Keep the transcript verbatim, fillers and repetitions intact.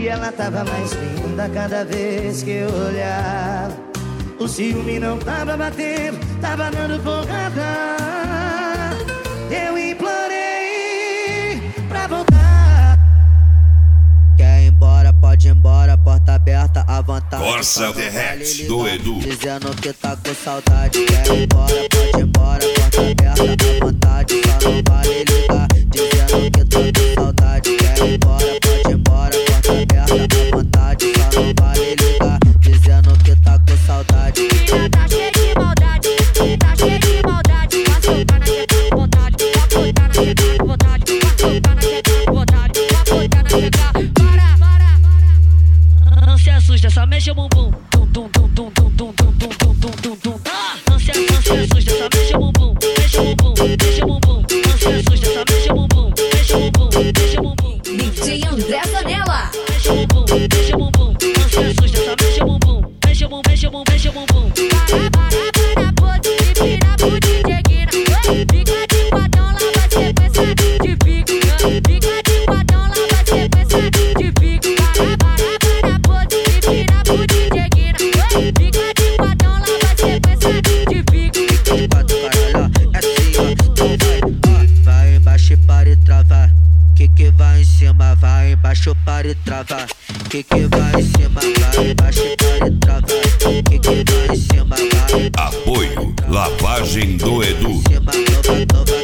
E ela tava mais linda cada vez que eu olhava. O ciúme não tava batendo, tava dando porrada. Eu implorei pra voltar. Quer ir embora, pode ir embora, porta aberta, à vontade. Corsa The Rex do Edu. Dizendo que tá com saudade. Quer ir embora, pode ir embora, porta aberta, à vontade. Só não vale ligar, dizendo que tá com saudade. Quer ir embora, pode ir embora, porta aberta, à vontade. Só não vale ligar, dizendo que tá com saudade. Menina tá cheia de maldade, tá cheia de maldade. Vai soltar na teta com vontade, vai soltar na teta com vontade, vai soltar na teta com vontade, vai soltar na teta. Para, para, para. Não se assusta, só mexe o bumbum. Tum, tum, tum, tum, tum, tum, tum, tum, tum, tum, tum, tum. Não se, não se assusta, só mexe o bumbum. Mexe o bumbum, mexe o bumbum. Não se assusta, só mexe o bumbum. Mexe o bumbum, mexe o bumbum. D J André Zanella. Mexe o bumbum, mexe o bumbum. Não se assusta, só mexe o bumbum. Mexe o bumbum, mexe o bumbum, mexe o bumbum. Para, para, para, pode empina pro D J Guina. Fica de quadrão, lá vai sequência de pique. Fica de quadrão, lá vai sequência de pique. Para, para, para, pode empina pro D J Guina. Fica de quadrão, lá vai sequência de pique. De quatro, caralho, é assim, ó. Então vai, ó. Vai embaixo para e travar. Que que vai em cima, vai embaixo para e travar. Que que vai em cima, vai embaixo para e travar. Que que vai em cima, vai. Apoio Lavagem do Edu. Cima, nova, nova.